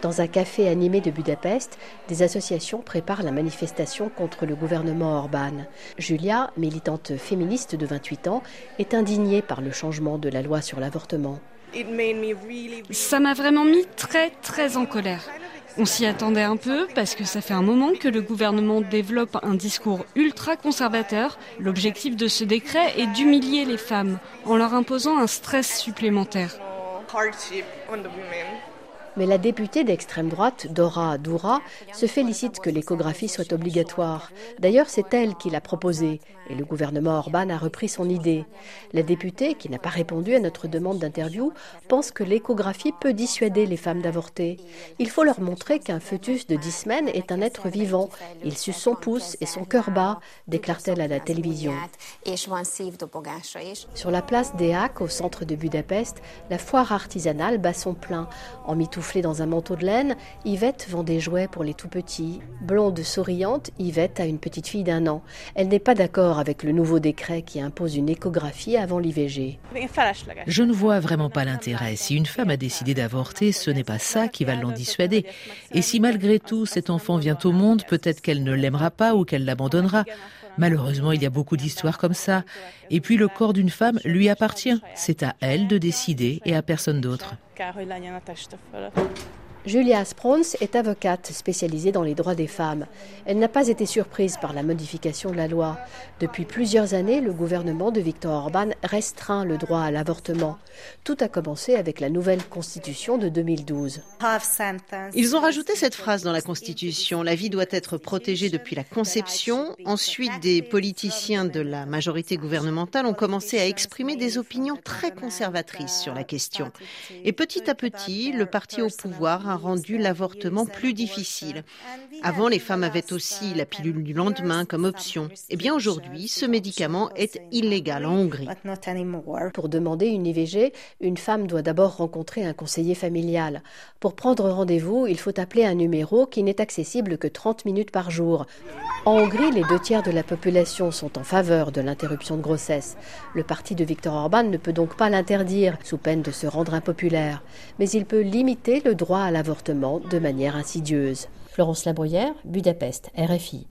Dans un café animé de Budapest, des associations préparent la manifestation contre le gouvernement Orban. Julia, militante féministe de 28 ans, est indignée par le changement de la loi sur l'avortement. Ça m'a vraiment mis très en colère. On s'y attendait un peu parce que ça fait un moment que le gouvernement développe un discours ultra conservateur. L'objectif de ce décret est d'humilier les femmes en leur imposant un stress supplémentaire. Mais la députée d'extrême droite, Dora Doura, se félicite que l'échographie soit obligatoire. D'ailleurs, c'est elle qui l'a proposée et le gouvernement Orban a repris son idée. La députée, qui n'a pas répondu à notre demande d'interview, pense que l'échographie peut dissuader les femmes d'avorter. Il faut leur montrer qu'un fœtus de 10 semaines est un être vivant. Il suce son pouce et son cœur bat, déclare-t-elle à la télévision. Sur la place Deák, au centre de Budapest, la foire artisanale bat son plein. Emmitouflée dans un manteau de laine, Yvette vend des jouets pour les tout-petits. Blonde souriante, Yvette a une petite fille d'1 an. Elle n'est pas d'accord avec le nouveau décret qui impose une échographie avant l'IVG. Je ne vois vraiment pas l'intérêt. Si une femme a décidé d'avorter, ce n'est pas ça qui va l'en dissuader. Et si malgré tout cet enfant vient au monde, peut-être qu'elle ne l'aimera pas ou qu'elle l'abandonnera. Malheureusement, il y a beaucoup d'histoires comme ça. Et puis le corps d'une femme lui appartient. C'est à elle de décider et à personne d'autre. Julia Sprons est avocate spécialisée dans les droits des femmes. Elle n'a pas été surprise par la modification de la loi. Depuis plusieurs années, le gouvernement de Viktor Orban restreint le droit à l'avortement. Tout a commencé avec la nouvelle constitution de 2012. Ils ont rajouté cette phrase dans la constitution. La vie doit être protégée depuis la conception. Ensuite, des politiciens de la majorité gouvernementale ont commencé à exprimer des opinions très conservatrices sur la question. Et petit à petit, le parti au pouvoir a rendu l'avortement plus difficile. Avant, les femmes avaient aussi la pilule du lendemain comme option. Eh bien aujourd'hui, ce médicament est illégal en Hongrie. Pour demander une IVG, une femme doit d'abord rencontrer un conseiller familial. Pour prendre rendez-vous, il faut appeler un numéro qui n'est accessible que 30 minutes par jour. En Hongrie, les 2/3 de la population sont en faveur de l'interruption de grossesse. Le parti de Viktor Orban ne peut donc pas l'interdire, sous peine de se rendre impopulaire. Mais il peut limiter le droit à l'avortement de manière insidieuse. Florence Labruyère, Budapest, RFI.